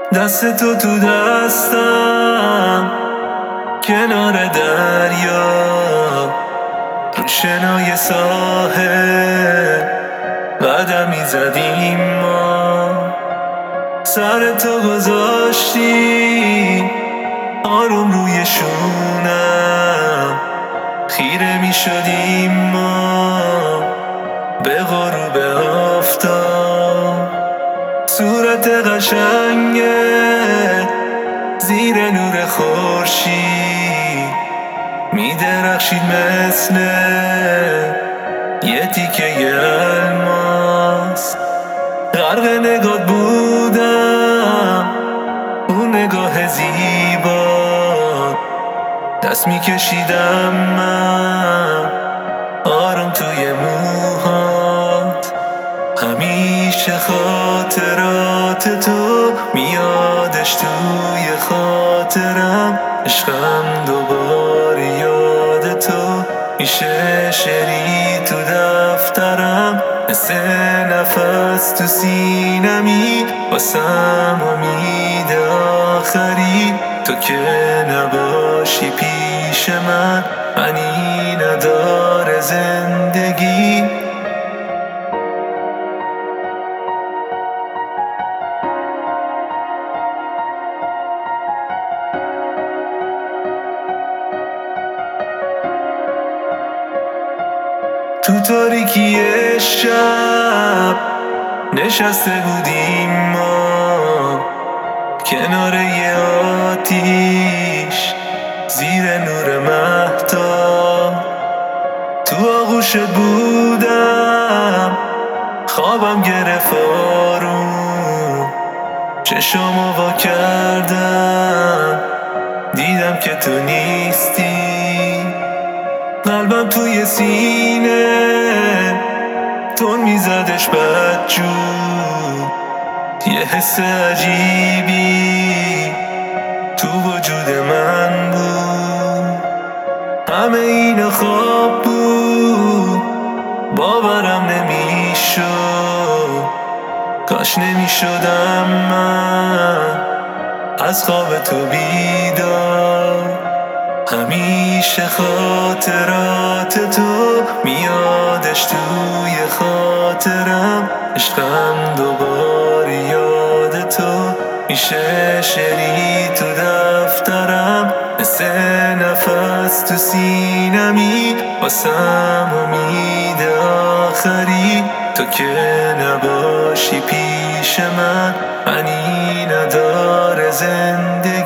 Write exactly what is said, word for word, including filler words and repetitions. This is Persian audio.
دست تو تو دستم کنار دریا رو شنای ساحل قدم میزدیم ما. سر تو گذاشتی آروم روی شونم، خیره میشدیم ما به غروب آفتاب. صورت قشنگت زیر نور خورشید میدرخشید مثل یه تیکه الماس. غرق نگات بودم، اون نگاه زیبا دست میکشیدم من آروم توی موهات. همیشه خاطرات تو میادش توی خاطرم، عشقم دوباره یاد تو میشه شعری تو دفترم، مثل نفس تو سینمی واسم امید آخری. تو که نباشی پیش من معنی نداره زندگی. تو تاریکی شب نشسته بودیم ما کنار یه آتیش زیر نور مهتاب. تو آغوشت بودم خوابم گرفت آروم، چشامو وا کردم دیدم که تو نیستی. قلبم توی سینه تون میزدش بدجور، یه حس عجیبی تو وجود من بود. همه اینا خواب بود باورم نمیشد، کاش نمیشدم من از خواب تو بیدار. همیشه خاطرات تو میادش توی خاطرم، عشقم دوباره یاد تو میشه شعری تو دفترم، مثل نفس تو سینمی واسم امید آخری. تو که نباشی پیش من معنی نداره زندگی.